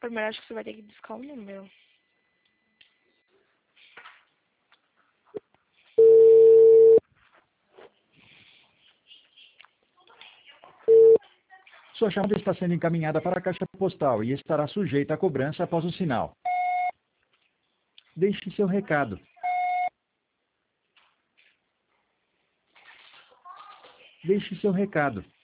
Primeiro acho que você vai ter que buscar o número. Sua chamada está sendo encaminhada para a caixa postal e estará sujeita a cobrança após o sinal. Deixe seu recado. Deixe seu recado.